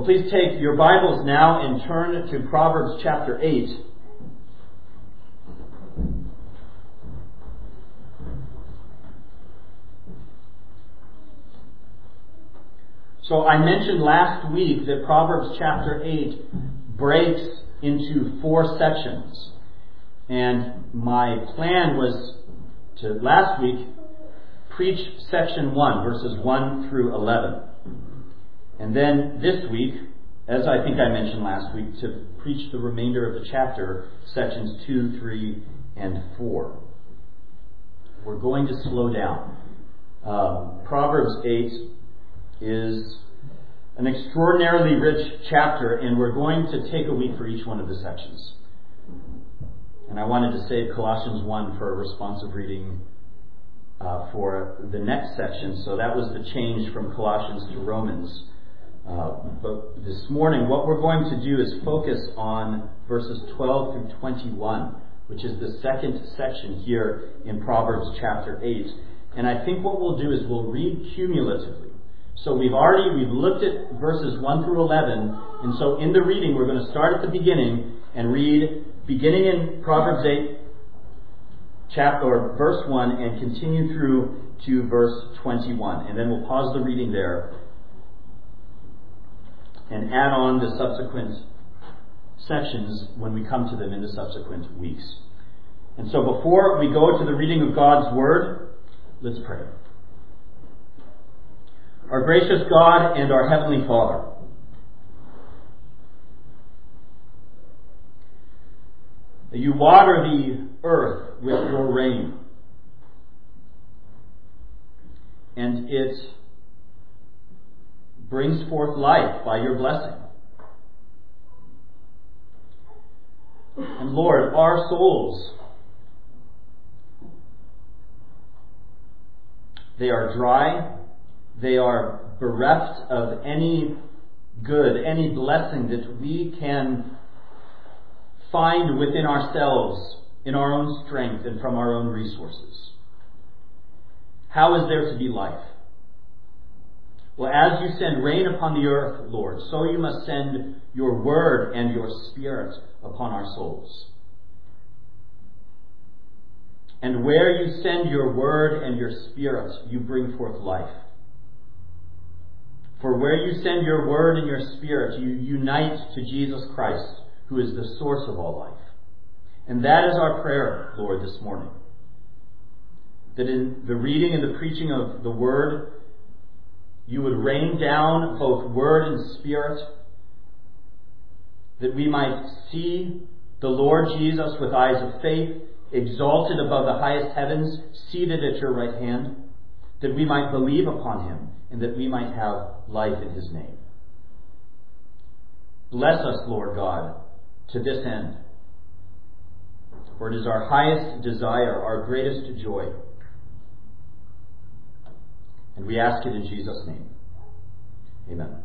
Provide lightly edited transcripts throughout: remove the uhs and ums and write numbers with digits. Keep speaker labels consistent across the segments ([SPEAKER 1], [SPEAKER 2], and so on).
[SPEAKER 1] Well, please take your Bibles now and turn to Proverbs chapter 8. So I mentioned last week that Proverbs chapter 8 breaks into 4 sections. And my plan was to, last week, preach section 1, verses 1 through 11. And then this week, as I think I mentioned last week, to preach the remainder of the chapter, sections 2, 3, and 4. We're going to slow down. Proverbs 8 is an extraordinarily rich chapter, and we're going to take a week for each one of the sections. And I wanted to save Colossians 1 for a responsive reading for the next section, so that was the change from Colossians to Romans. But this morning, what we're going to do is focus on verses 12 through 21, which is the second section here in Proverbs chapter 8. And I think what we'll do is we'll read cumulatively. So we've looked at verses 1 through 11, and so in the reading we're going to start at the beginning and read beginning in Proverbs 8, verse 1, and continue through to verse 21. And then we'll pause the reading there and add on the subsequent sections when we come to them in the subsequent weeks. And so before we go to the reading of God's Word, let's pray. Our gracious God and our Heavenly Father, you water the earth with your rain, and it brings forth life by your blessing. And Lord, our souls, they are dry, they are bereft of any good, any blessing that we can find within ourselves, in our own strength and from our own resources. How is there to be life? Well, as you send rain upon the earth, Lord, so you must send your word and your spirit upon our souls. And where you send your word and your spirit, you bring forth life. For where you send your word and your spirit, you unite to Jesus Christ, who is the source of all life. And that is our prayer, Lord, this morning. That in the reading and the preaching of the word, you would rain down both word and spirit, that we might see the Lord Jesus with eyes of faith, exalted above the highest heavens, seated at your right hand, that we might believe upon him, and that we might have life in his name. Bless us, Lord God, to this end, for it is our highest desire, our greatest joy. And we ask it in Jesus' name. Amen.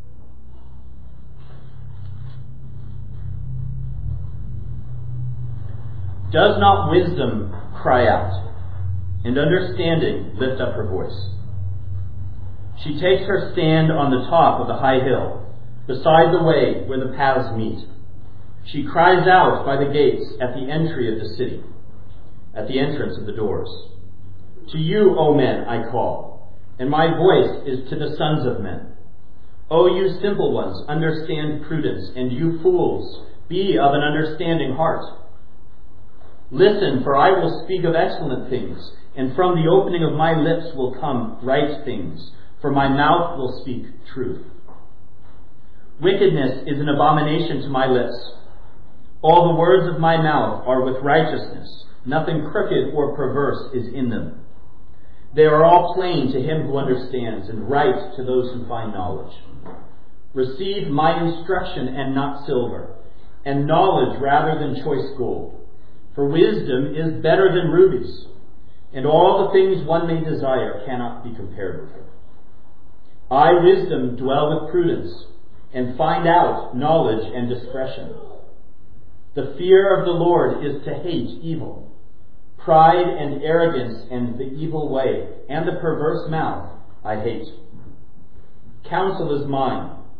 [SPEAKER 1] Does not wisdom cry out, and understanding lift up her voice? She takes her stand on the top of the high hill, beside the way where the paths meet. She cries out by the gates at the entry of the city, at the entrance of the doors. To you, O men, I call, and my voice is to the sons of men. O you simple ones, understand prudence, and you fools, be of an understanding heart. Listen, for I will speak of excellent things, and from the opening of my lips will come right things, for my mouth will speak truth. Wickedness is an abomination to my lips. All the words of my mouth are with righteousness. Nothing crooked or perverse is in them. They are all plain to him who understands, and right to those who find knowledge. Receive my instruction and not silver, and knowledge rather than choice gold. For wisdom is better than rubies, and all the things one may desire cannot be compared with her. I, wisdom, dwell with prudence, and find out knowledge and discretion. The fear of the Lord is to hate evil. Pride and arrogance and the evil way and the perverse mouth I hate. Counsel is mine,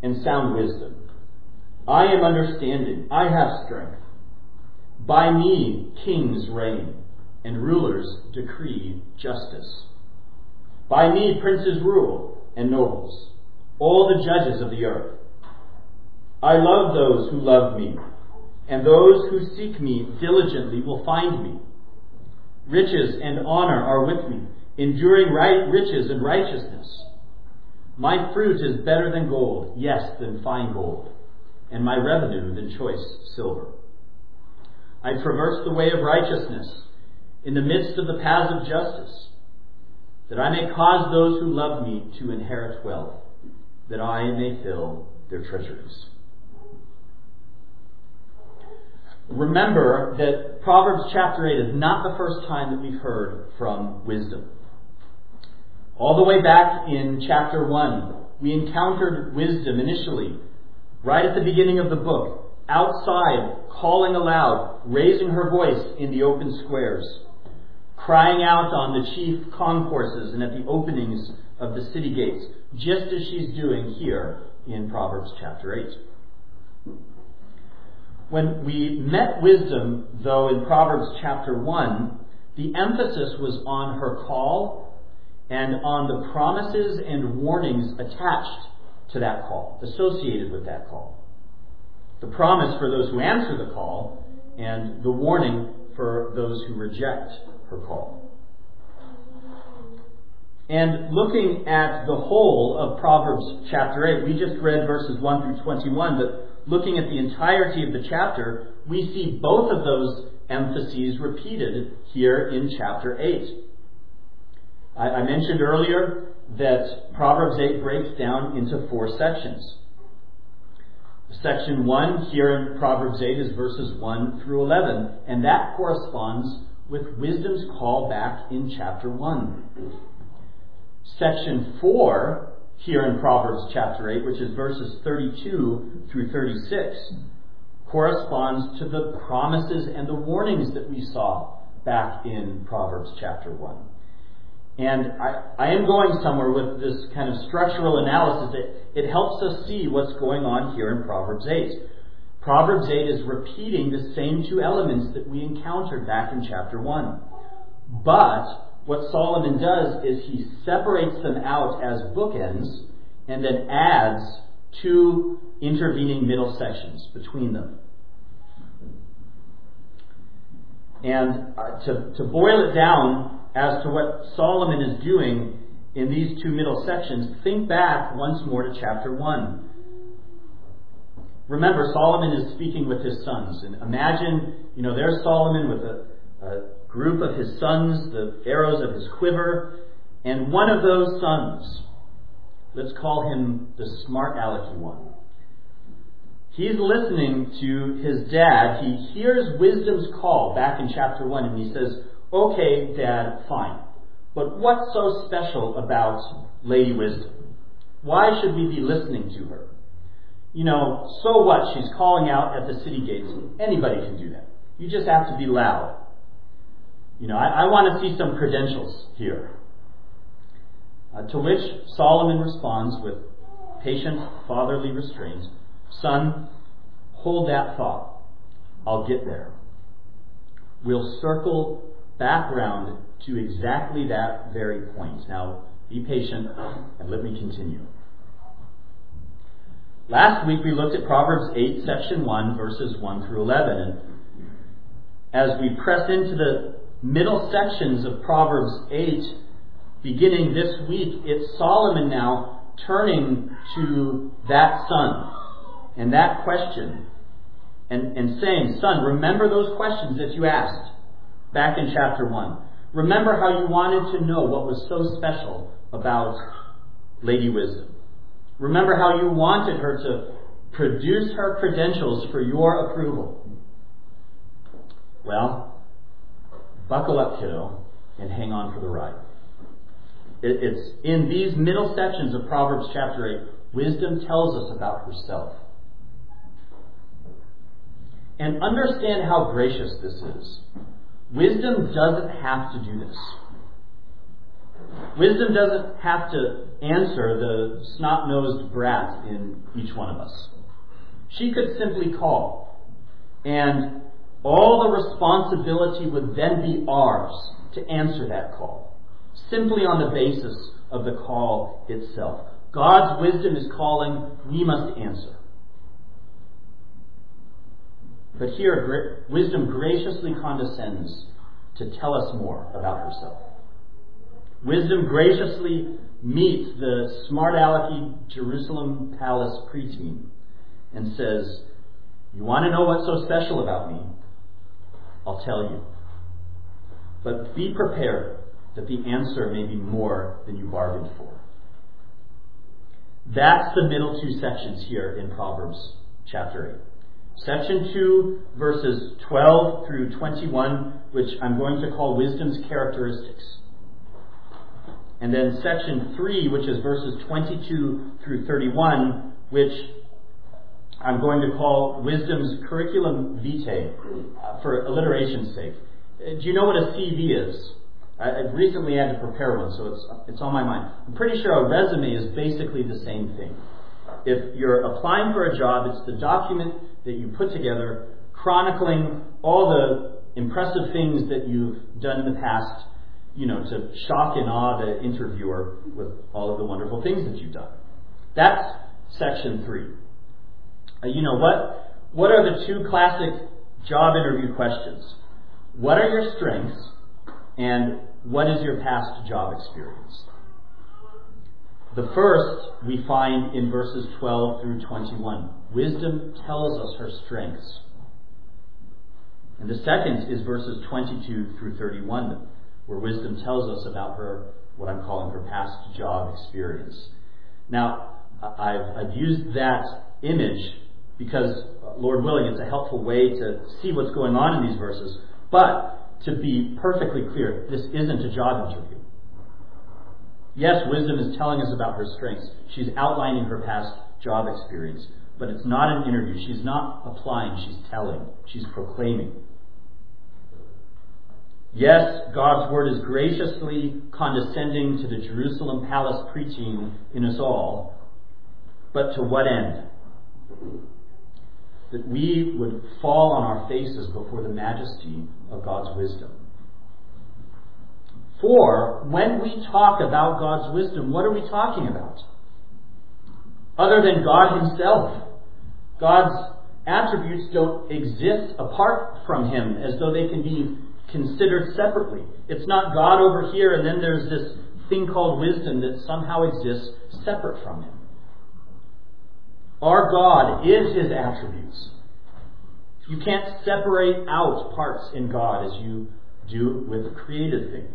[SPEAKER 1] and sound wisdom. I am understanding. I have strength. By me kings reign, and rulers decree justice. By me princes rule, and nobles, all the judges of the earth. I love those who love me, and those who seek me diligently will find me. Riches and honor are with me, enduring riches and righteousness. My fruit is better than gold, yes, than fine gold, and my revenue than choice silver. I traverse the way of righteousness in the midst of the paths of justice, that I may cause those who love me to inherit wealth, that I may fill their treasuries. Remember that Proverbs chapter 8 is not the first time that we've heard from wisdom. All the way back in chapter 1, we encountered wisdom initially, right at the beginning of the book, outside, calling aloud, raising her voice in the open squares, crying out on the chief concourses and at the openings of the city gates, just as she's doing here in Proverbs chapter 8. When we met wisdom, though, in Proverbs chapter 1, the emphasis was on her call and on the promises and warnings attached to that call, associated with that call. The promise for those who answer the call, and the warning for those who reject her call. And looking at the whole of Proverbs chapter 8, we just read verses 1 through 21, but looking at the entirety of the chapter, we see both of those emphases repeated here in chapter 8. I mentioned earlier that Proverbs 8 breaks down into 4 sections. Section 1 here in Proverbs 8 is verses 1 through 11, and that corresponds with wisdom's call back in chapter 1. Section 4 here in Proverbs chapter 8, which is verses 32 through 36, corresponds to the promises and the warnings that we saw back in Proverbs chapter 1. And I am going somewhere with this kind of structural analysis. It helps us see what's going on here in Proverbs 8. Proverbs 8 is repeating the same 2 elements that we encountered back in chapter 1. But what Solomon does is he separates them out as bookends and then adds 2 intervening middle sections between them. And to boil it down as to what Solomon is doing in these 2 middle sections, think back once more to chapter 1. Remember, Solomon is speaking with his sons. And imagine, there's Solomon with a group of his sons, the arrows of his quiver, and one of those sons, let's call him the smart alecky one. He's listening to his dad. He hears wisdom's call back in chapter 1, and he says, "Okay, Dad, fine. But what's so special about Lady Wisdom? Why should we be listening to her? So what? She's calling out at the city gates. Anybody can do that. You just have to be loud. I want to see some credentials here." To which Solomon responds with patient fatherly restraint, "Son, hold that thought. I'll get there. We'll circle back round to exactly that very point. Now, be patient and let me continue." Last week we looked at Proverbs 8, section 1, verses 1 through 11. And as we press into the middle sections of Proverbs 8, beginning this week, it's Solomon now turning to that son and that question and saying, "Son, remember those questions that you asked back in chapter 1. Remember how you wanted to know what was so special about Lady Wisdom. Remember how you wanted her to produce her credentials for your approval. Well, buckle up, kiddo, and hang on for the ride." It's in these middle sections of Proverbs chapter 8, wisdom tells us about herself. And understand how gracious this is. Wisdom doesn't have to do this. Wisdom doesn't have to answer the snot-nosed brat in each one of us. She could simply call, and all the responsibility would then be ours to answer that call, simply on the basis of the call itself. God's wisdom is calling, we must answer. But here, wisdom graciously condescends to tell us more about herself. Wisdom graciously meets the smart-alecky Jerusalem palace preteen and says, you want to know what's so special about me? I'll tell you. But be prepared that the answer may be more than you bargained for. That's the middle two sections here in Proverbs chapter 8. Section 2, verses 12 through 21, which I'm going to call wisdom's characteristics. And then section 3, which is verses 22 through 31, which I'm going to call wisdom's curriculum vitae, for alliteration's sake. Do you know what a CV is? I've recently had to prepare one, so it's on my mind. I'm pretty sure a resume is basically the same thing. If you're applying for a job, it's the document that you put together chronicling all the impressive things that you've done in the past, to shock and awe the interviewer with all of the wonderful things that you've done. That's section 3. What are the two classic job interview questions? What are your strengths, and what is your past job experience? The first we find in verses 12 through 21. Wisdom tells us her strengths. And the second is verses 22 through 31, where wisdom tells us about her, what I'm calling her past job experience. Now, I've used that image because, Lord willing, it's a helpful way to see what's going on in these verses. But to be perfectly clear, this isn't a job interview. Yes, wisdom is telling us about her strengths. She's outlining her past job experience. But it's not an interview. She's not applying. She's telling. She's proclaiming. Yes, God's word is graciously condescending to the Jerusalem palace preteen in us all. But to what end? That we would fall on our faces before the majesty of God's wisdom. For when we talk about God's wisdom, what are we talking about? Other than God himself. God's attributes don't exist apart from him as though they can be considered separately. It's not God over here and then there's this thing called wisdom that somehow exists separate from him. Our God is his attributes. You can't separate out parts in God as you do with created things.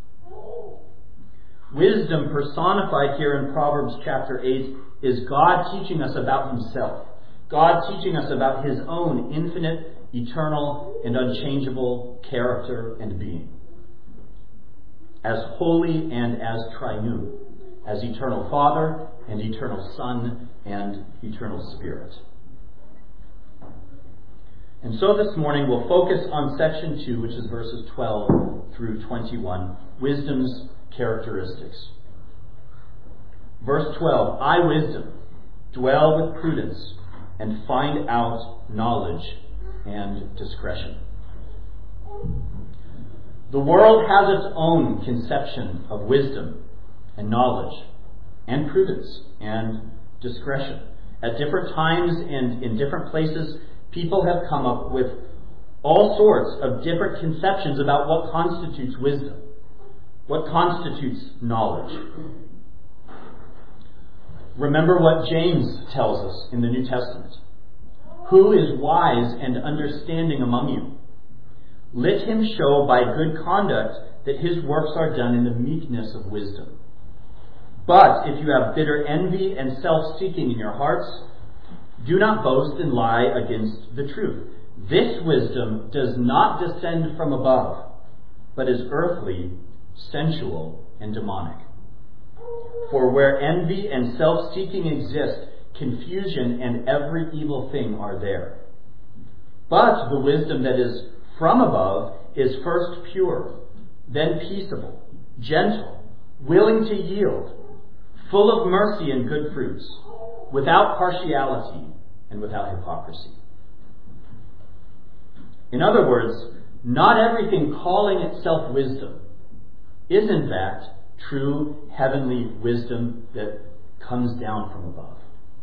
[SPEAKER 1] Wisdom personified here in Proverbs chapter 8 is God teaching us about himself. God teaching us about his own infinite, eternal, and unchangeable character and being. As holy and as triune. As eternal Father and eternal Son and eternal Spirit. And so this morning we'll focus on section 2, which is verses 12 through 21, wisdom's characteristics. Verse 12, I, wisdom, dwell with prudence and find out knowledge and discretion. The world has its own conception of wisdom and knowledge and prudence and discretion. At different times and in different places, people have come up with all sorts of different conceptions about what constitutes wisdom, what constitutes knowledge. Remember what James tells us in the New Testament. Who is wise and understanding among you? Let him show by good conduct that his works are done in the meekness of wisdom. But if you have bitter envy and self-seeking in your hearts, do not boast and lie against the truth. This wisdom does not descend from above, but is earthly, sensual, and demonic. For where envy and self-seeking exist, confusion and every evil thing are there. But the wisdom that is from above is first pure, then peaceable, gentle, willing to yield, full of mercy and good fruits, without partiality and without hypocrisy. In other words, not everything calling itself wisdom is in fact true heavenly wisdom that comes down from above.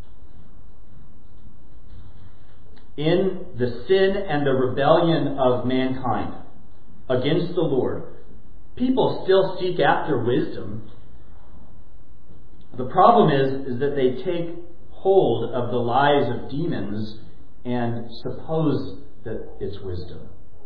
[SPEAKER 1] In the sin and the rebellion of mankind against the Lord, people still seek after wisdom. The problem is that they take hold of the lies of demons and suppose that it's wisdom.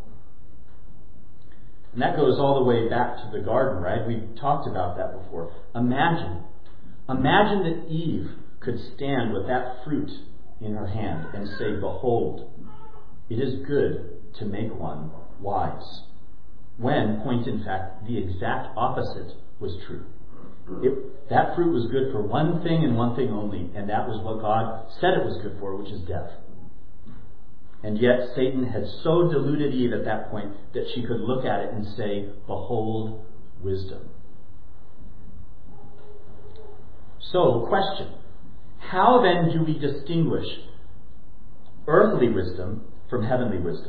[SPEAKER 1] And that goes all the way back to the garden, right? We've talked about that before. Imagine that Eve could stand with that fruit in her hand and say, "Behold, it is good to make one wise." When, point in fact, the exact opposite was true. That fruit was good for one thing and one thing only, and that was what God said it was good for, which is death. And yet Satan had so deluded Eve at that point that she could look at it and say, "Behold, wisdom." So, question. How then do we distinguish earthly wisdom from heavenly wisdom?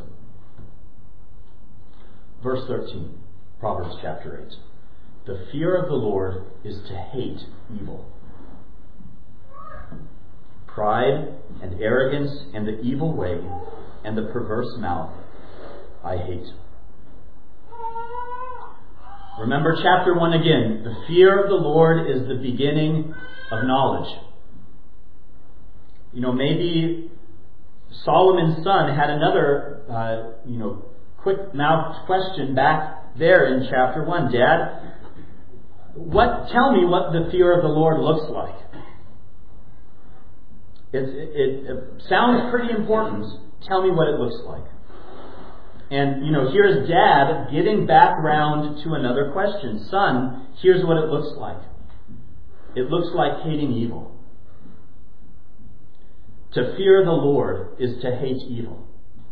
[SPEAKER 1] Verse 13, Proverbs chapter 8. The fear of the Lord is to hate evil. Pride and arrogance and the evil way and the perverse mouth I hate. Remember chapter 1 again. The fear of the Lord is the beginning of knowledge. Maybe Solomon's son had another, quick-mouthed question back there in chapter 1. Dad, tell me what the fear of the Lord looks like. It sounds pretty important. Tell me what it looks like. And, here's Dad getting back round to another question. Son, here's what it looks like. It looks like hating evil. To fear the Lord is to hate evil.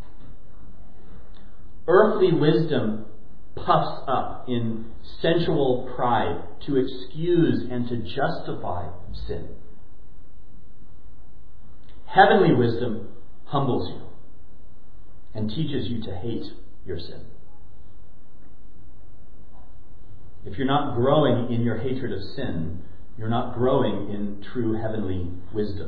[SPEAKER 1] Earthly wisdom puffs up in sensual pride to excuse and to justify sin. Heavenly wisdom humbles you and teaches you to hate your sin. If you're not growing in your hatred of sin, you're not growing in true heavenly wisdom.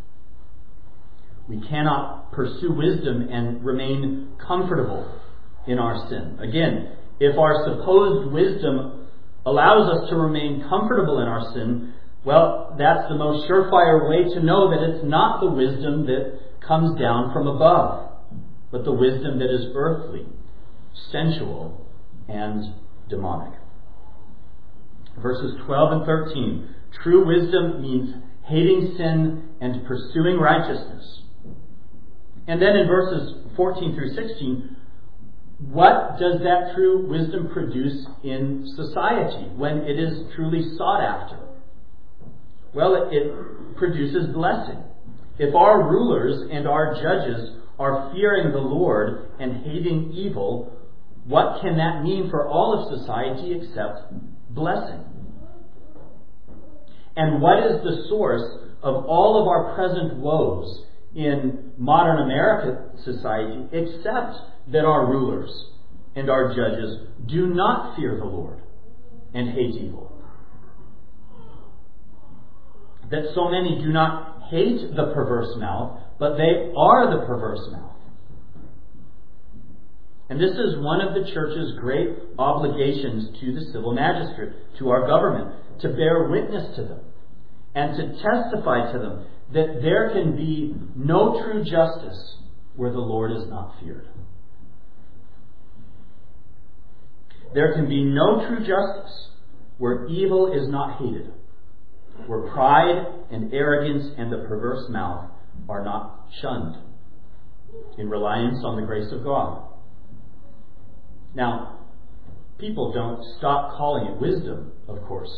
[SPEAKER 1] We cannot pursue wisdom and remain comfortable in our sin. Again, if our supposed wisdom allows us to remain comfortable in our sin, well, that's the most surefire way to know that it's not the wisdom that comes down from above, but the wisdom that is earthly, sensual, and demonic. Verses 12 and 13. True wisdom means hating sin and pursuing righteousness. And then in verses 14 through 16, what does that true wisdom produce in society when it is truly sought after? Well, it produces blessing. If our rulers and our judges are fearing the Lord and hating evil, what can that mean for all of society except blessing? And what is the source of all of our present woes in modern American society except that our rulers and our judges do not fear the Lord and hate evil? That so many do not hate the perverse mouth, but they are the perverse mouth. And this is one of the church's great obligations to the civil magistrate, to our government, to bear witness to them and to testify to them that there can be no true justice where the Lord is not feared. There can be no true justice where evil is not hated, where pride and arrogance and the perverse mouth are not shunned in reliance on the grace of God. Now, people don't stop calling it wisdom, of course.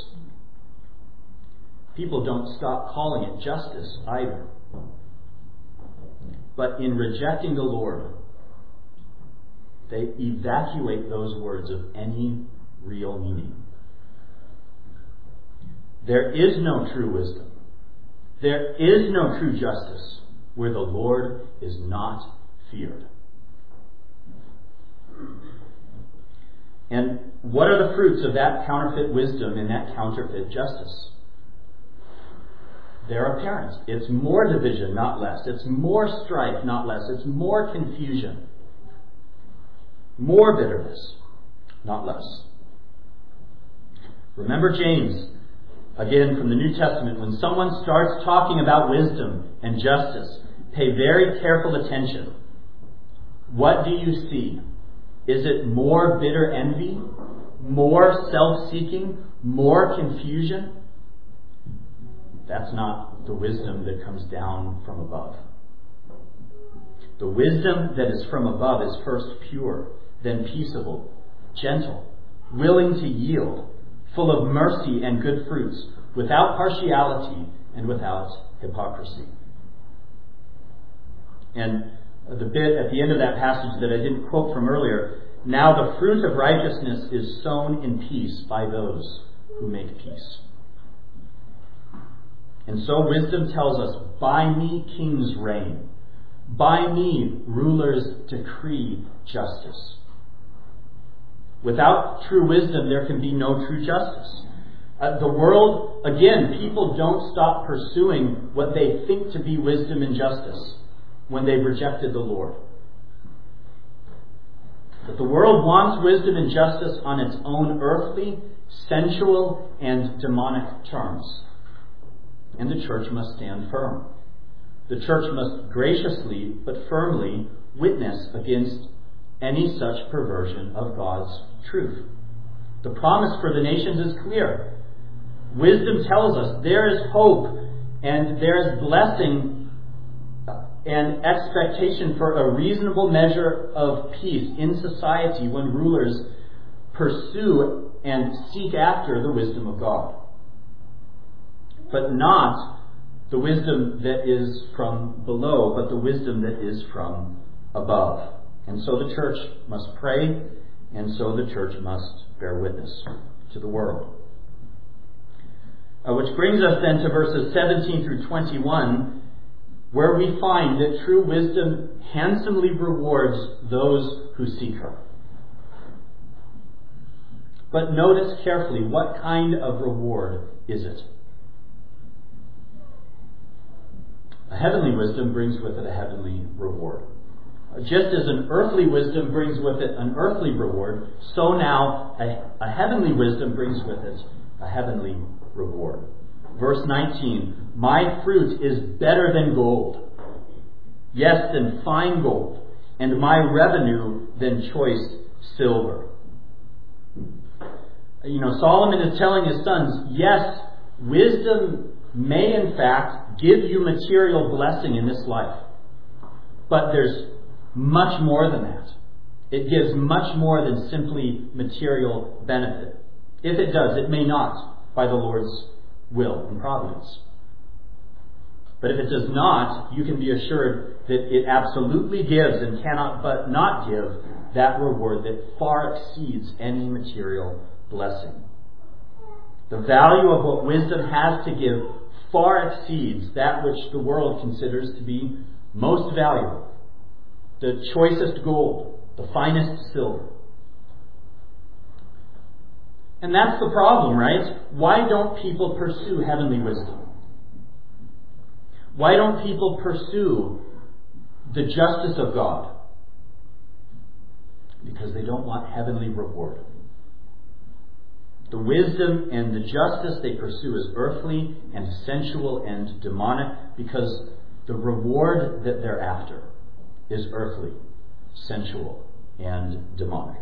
[SPEAKER 1] People don't stop calling it justice either. But in rejecting the Lord, they evacuate those words of any real meaning. There is no true wisdom. There is no true justice where the Lord is not feared. And what are the fruits of that counterfeit wisdom and that counterfeit justice? They're apparent. It's more division, not less. It's more strife, not less. It's more confusion. More bitterness, not less. Remember James, again from the New Testament, when someone starts talking about wisdom and justice, pay very careful attention. What do you see? Is it more bitter envy? More self-seeking? More confusion? That's not the wisdom that comes down from above. The wisdom that is from above is first pure, then peaceable, gentle, willing to yield, full of mercy and good fruits, without partiality and without hypocrisy. And the bit at the end of that passage that I didn't quote from earlier, now the fruit of righteousness is sown in peace by those who make peace. And so wisdom tells us, by me kings reign, by me rulers decree justice. Without true wisdom, there can be no true justice. The world, again, people don't stop pursuing what they think to be wisdom and justice when they've rejected the Lord. But the world wants wisdom and justice on its own earthly, sensual, and demonic terms. And the church must stand firm. The church must graciously but firmly witness against any such perversion of God's truth. The promise for the nations is clear. Wisdom tells us there is hope and there is blessing and expectation for a reasonable measure of peace in society when rulers pursue and seek after the wisdom of God. But not the wisdom that is from below, but the wisdom that is from above. And so the church must pray, and so the church must bear witness to the world. Which brings us then to verses 17 through 21, where we find that true wisdom handsomely rewards those who seek her. But notice carefully, what kind of reward is it? A heavenly wisdom brings with it a heavenly reward. Just as an earthly wisdom brings with it an earthly reward, so now a heavenly wisdom brings with it a heavenly reward. Verse 19, my fruit is better than gold, yes, than fine gold, and my revenue than choice silver. Solomon is telling his sons, yes, wisdom may in fact give you material blessing in this life, but there's much more than that. It gives much more than simply material benefit. If it does, it may not by the Lord's will and providence. But if it does not, you can be assured that it absolutely gives and cannot but not give that reward that far exceeds any material blessing. The value of what wisdom has to give far exceeds that which the world considers to be most valuable. The choicest gold, the finest silver. And that's the problem, right? Why don't people pursue heavenly wisdom? Why don't people pursue the justice of God? Because they don't want heavenly reward. The wisdom and the justice they pursue is earthly and sensual and demonic, because the reward that they're after is earthly, sensual, and demonic.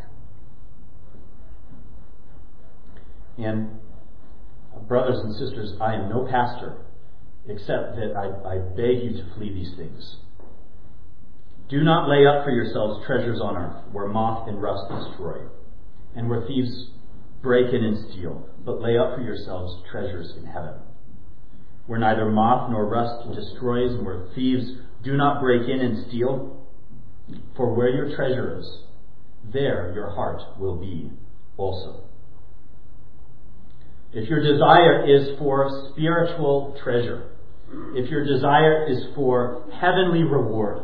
[SPEAKER 1] And brothers and sisters, I am no pastor, except that I beg you to flee these things. Do not lay up for yourselves treasures on earth, where moth and rust destroy, and where thieves break in and steal, but lay up for yourselves treasures in heaven, where neither moth nor rust destroys, and where thieves do not break in and steal. For where your treasure is, there your heart will be also. if your desire is for spiritual treasure, if your desire is for heavenly reward,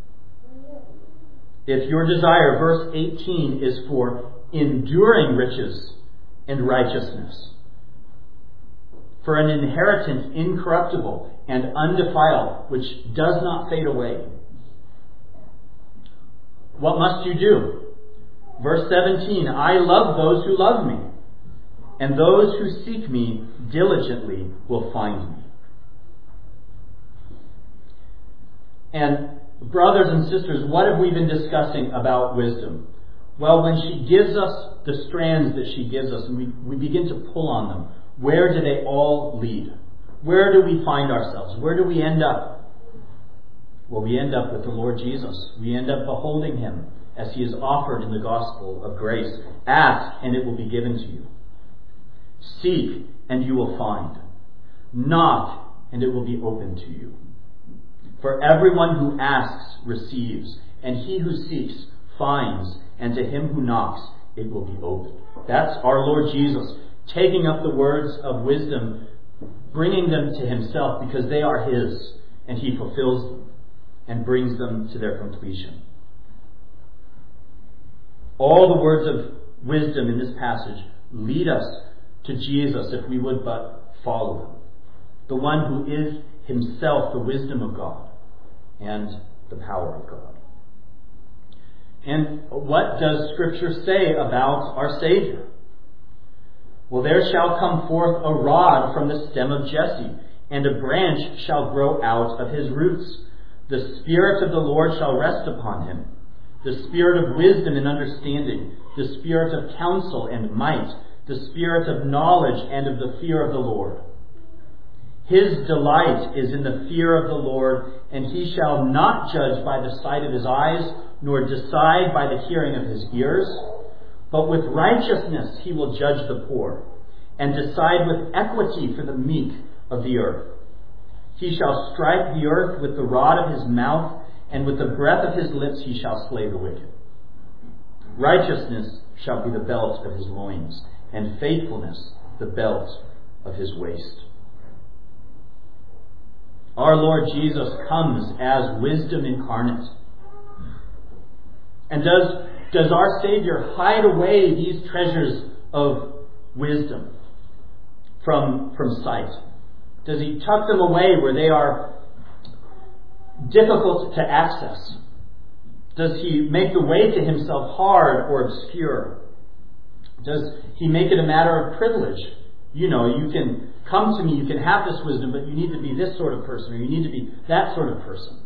[SPEAKER 1] if your desire, verse 18, is for enduring riches and righteousness, for an inheritance incorruptible and undefiled, which does not fade away, what must you do? Verse 17, I love those who love me, and those who seek me diligently will find me. And brothers and sisters, what have we been discussing about wisdom? Well, when she gives us the strands that she gives us, and we begin to pull on them, where do they all lead? Where do we find ourselves? Where do we end up? Well, we end up with the Lord Jesus. We end up beholding Him as He is offered in the gospel of grace. Ask, and it will be given to you. Seek, and you will find. Knock, and it will be open to you. For everyone who asks receives, and he who seeks finds, and to him who knocks it will be opened. That's our Lord Jesus, taking up the words of wisdom, bringing them to Himself because they are His, and He fulfills them and brings them to their completion. All the words of wisdom in this passage lead us to Jesus if we would but follow Him, the one who is Himself the wisdom of God and the power of God. And what does Scripture say about our Savior? Well, there shall come forth a rod from the stem of Jesse, and a branch shall grow out of his roots. The Spirit of the Lord shall rest upon him, the Spirit of wisdom and understanding, the Spirit of counsel and might, the Spirit of knowledge and of the fear of the Lord. His delight is in the fear of the Lord, and he shall not judge by the sight of his eyes, nor decide by the hearing of his ears. But with righteousness he will judge the poor, and decide with equity for the meek of the earth. He shall strike the earth with the rod of his mouth, and with the breath of his lips he shall slay the wicked. Righteousness shall be the belt of his loins, and faithfulness the belt of his waist. Our Lord Jesus comes as wisdom incarnate. And does our Savior hide away these treasures of wisdom from sight? Does He tuck them away where they are difficult to access? Does He make the way to Himself hard or obscure? Does He make it a matter of privilege? You can come to me, you can have this wisdom, but you need to be this sort of person, or you need to be that sort of person.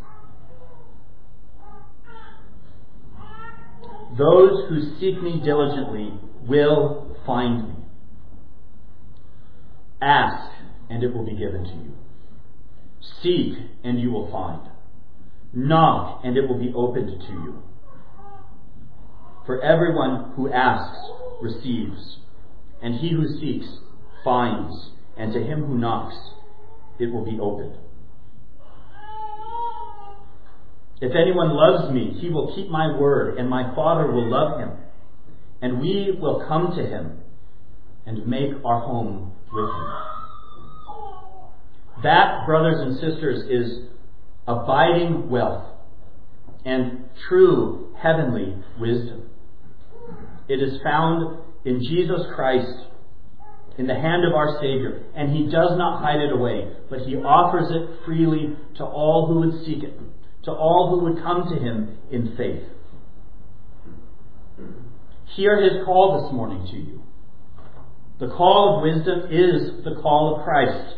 [SPEAKER 1] Those who seek me diligently will find me. Ask, and it will be given to you. Seek, and you will find. Knock, and it will be opened to you. For everyone who asks receives, and he who seeks finds, and to him who knocks it will be opened. If anyone loves me, he will keep my word, and my Father will love him, and we will come to him and make our home with him. That, brothers and sisters, is abiding wealth and true heavenly wisdom. It is found in Jesus Christ, in the hand of our Savior, and He does not hide it away, but He offers it freely to all who would seek it, to all who would come to Him in faith. Hear His call this morning to you. The call of wisdom is the call of Christ.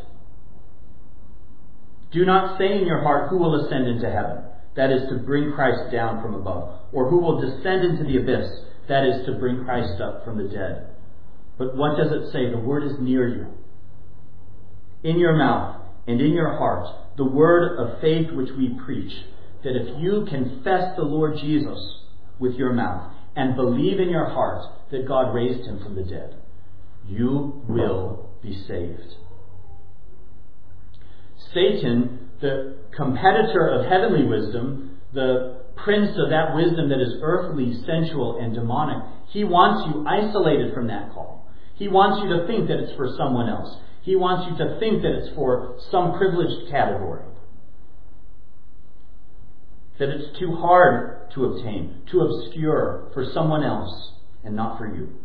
[SPEAKER 1] Do not say in your heart, who will ascend into heaven? That is to bring Christ down from above. Or who will descend into the abyss? That is to bring Christ up from the dead. But what does it say? The word is near you, in your mouth and in your heart, the word of faith which we preach, that if you confess the Lord Jesus with your mouth and believe in your heart that God raised Him from the dead, you will be saved. Satan, the competitor of heavenly wisdom, the prince of that wisdom that is earthly, sensual, and demonic, he wants you isolated from that call. He wants you to think that it's for someone else. He wants you to think that it's for some privileged category. That it's too hard to obtain, too obscure for someone else and not for you.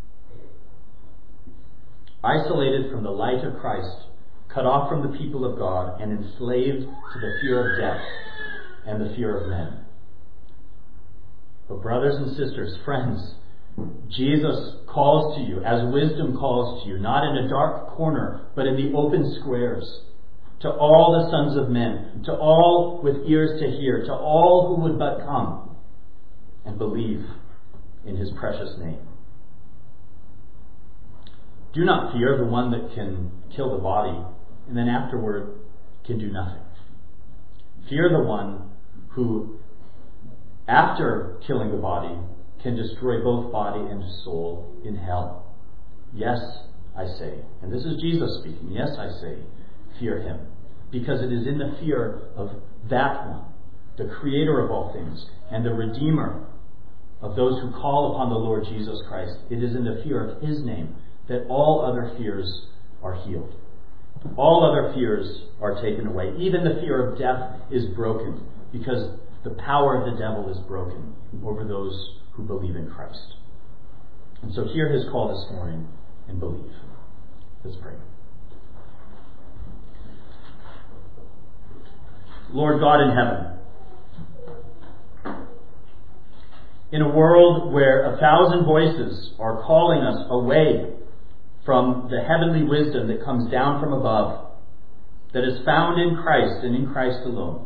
[SPEAKER 1] Isolated from the light of Christ, cut off from the people of God, and enslaved to the fear of death and the fear of men. But brothers and sisters, friends, Jesus calls to you as wisdom calls to you, not in a dark corner, but in the open squares, to all the sons of men, to all with ears to hear, to all who would but come and believe in his precious name. Do not fear the one that can kill the body and then afterward can do nothing. Fear the one who, after killing the body, can destroy both body and soul in hell. Yes, I say, and this is Jesus speaking, yes, I say, fear him. Because it is in the fear of that one, the creator of all things, and the redeemer of those who call upon the Lord Jesus Christ, it is in the fear of his name that all other fears are healed. All other fears are taken away. Even the fear of death is broken, because the power of the devil is broken over those who believe in Christ. And so hear his call this morning and believe. Let's pray. Lord God in heaven, in a world where 1,000 voices are calling us away from the heavenly wisdom that comes down from above, that is found in Christ and in Christ alone,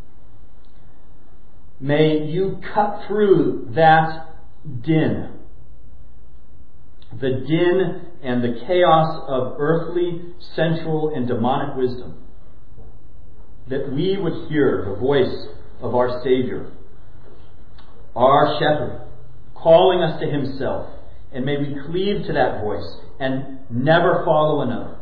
[SPEAKER 1] may you cut through that din, the din and the chaos of earthly, sensual, and demonic wisdom, that we would hear the voice of our Savior, our Shepherd, calling us to himself, and may we cleave to that voice and never follow another.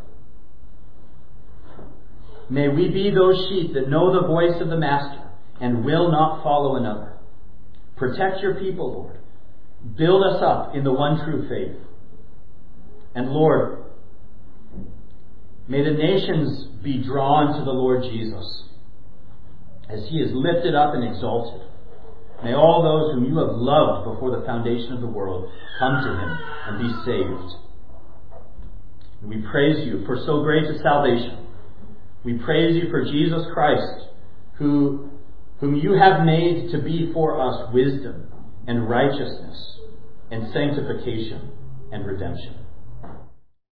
[SPEAKER 1] May we be those sheep that know the voice of the Master and will not follow another. Protect your people, Lord. Build us up in the one true faith. And Lord, may the nations be drawn to the Lord Jesus as he is lifted up and exalted. May all those whom you have loved before the foundation of the world come to him and be saved. And we praise you for so great a salvation. We praise you for Jesus Christ, whom you have made to be for us wisdom and righteousness and sanctification and redemption.